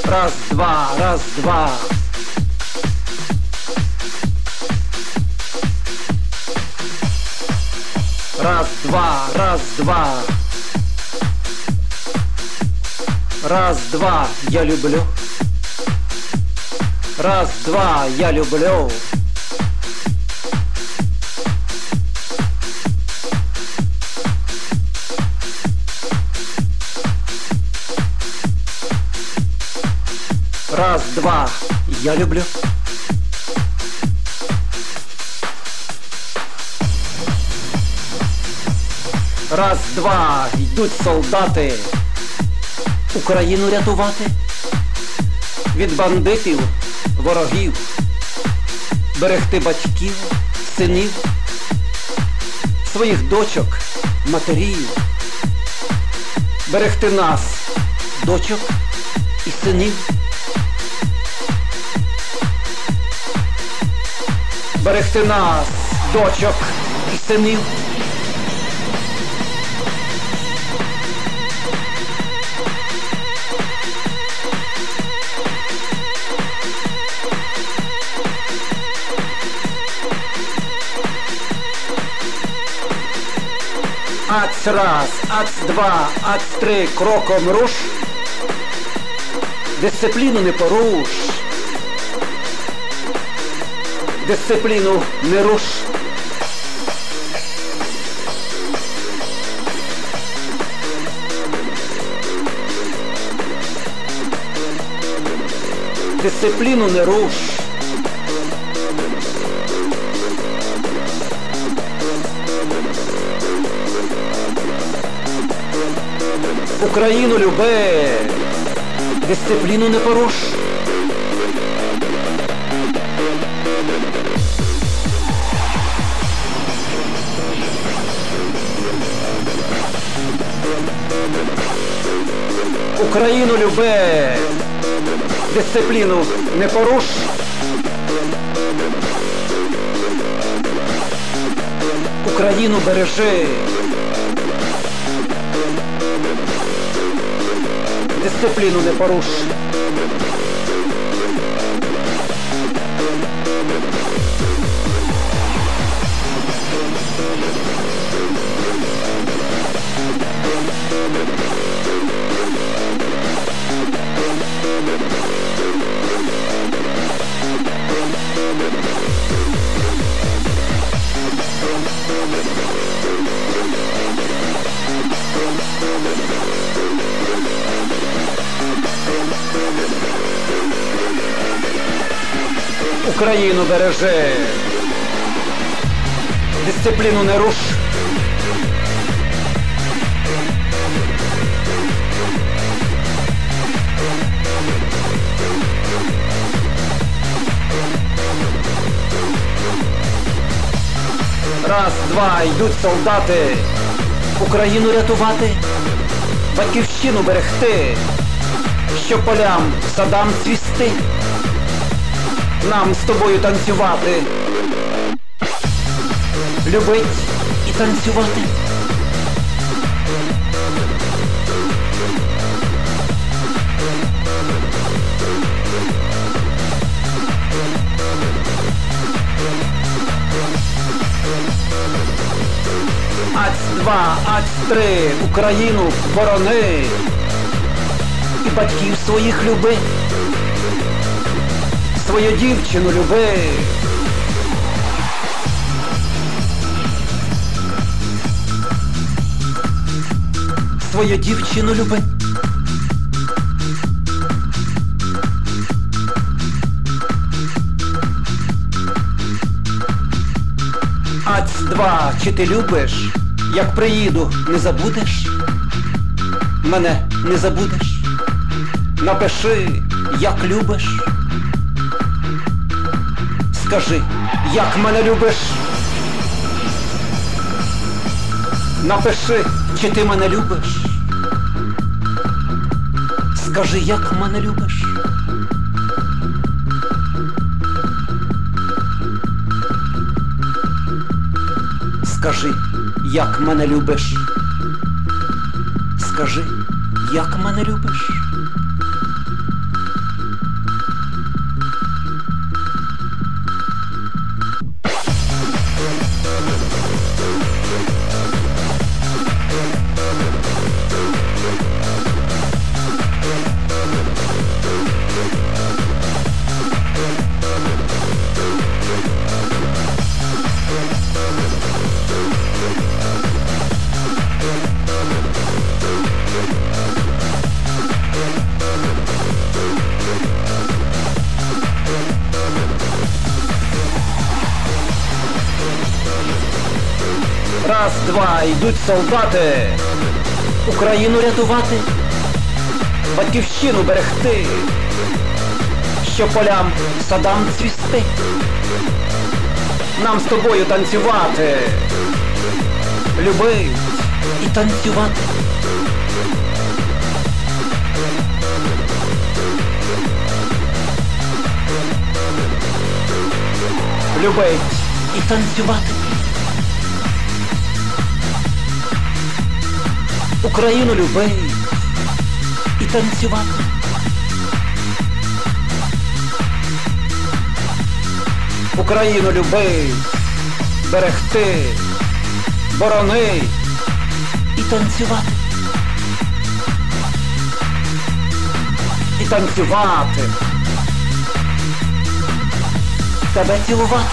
Раз, два, раз, два. Раз, два, раз, два. Раз, два, я люблю. Раз, два, я люблю. Раз, два, я люблю. Раз, два, йдуть солдати Україну рятувати від бандитів, ворогів, берегти батьків, синів, своїх дочок, матерів, берегти нас, дочок і синів, берегти нас, дочок і синів. Ац раз, ац два, ац три, кроком руш, дисципліну не поруш, дисципліну не руш. Дисципліну не руш. Україну люби, дисципліну не поруш. Україну люби, дисципліну не поруш. Україну бережи, дисципліну не поруш. Україну бережи, дисципліну не руш. Раз, два, йдуть солдати Україну рятувати, батьківщину берегти, щоб полям, садам цвісти. Нам з тобою танцювати, любить і танцювати. Ац два, ац три, Україну борони і батьків своїх люби. Свою дівчину люби. Свою дівчину люби. Ац два, чи ти любиш? Як приїду, не забудеш? Мене не забудеш? Напиши, як любиш. Скажи, як мене любиш? Напиши, чи ти мене любиш? Скажи, як мене любиш? Скажи, як мене любиш? Скажи, як мене любиш? Раз, два, йдуть солдати. Україну рятувати, батьківщину берегти, що полям садам цвісти. Нам з тобою танцювати, любить і танцювати. Любить і танцювати. Україну любить і танцювати. Україну любить, берегти, борони і танцювати. І танцювати. Тебе цілувати.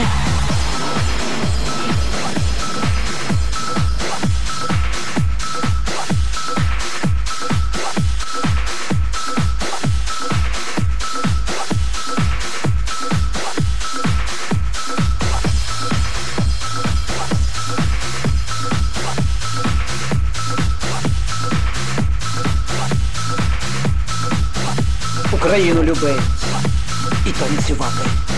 Україну любить і танцювати.